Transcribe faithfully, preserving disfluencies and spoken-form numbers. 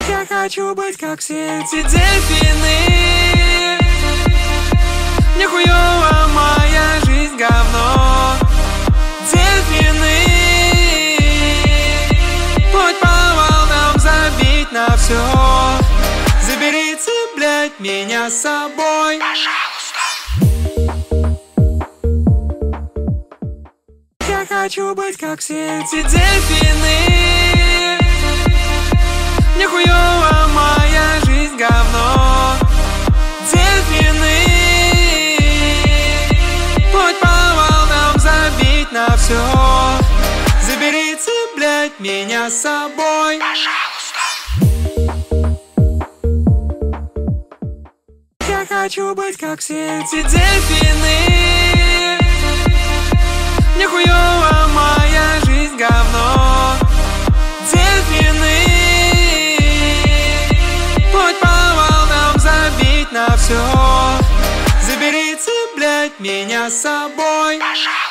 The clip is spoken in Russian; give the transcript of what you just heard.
Я хочу быть как все эти дельфины. Мне хуёво, моя жизнь говно. Дельфины, путь по волнам, забить на все. Заберите, блядь, меня с собой, пожалуйста. Я хочу быть как все эти дельфины. Мне хуёво, моя жизнь говно. Дельфины, путь по волнам, забить на все. Заберите, блядь, меня с собой, пожалуйста. Я хочу быть как все эти дельфины. Мне хуёво, моя жизнь говно. Дельфины, путь по волнам, забить на все. Заберите, блядь, меня с собой, пожалуйста.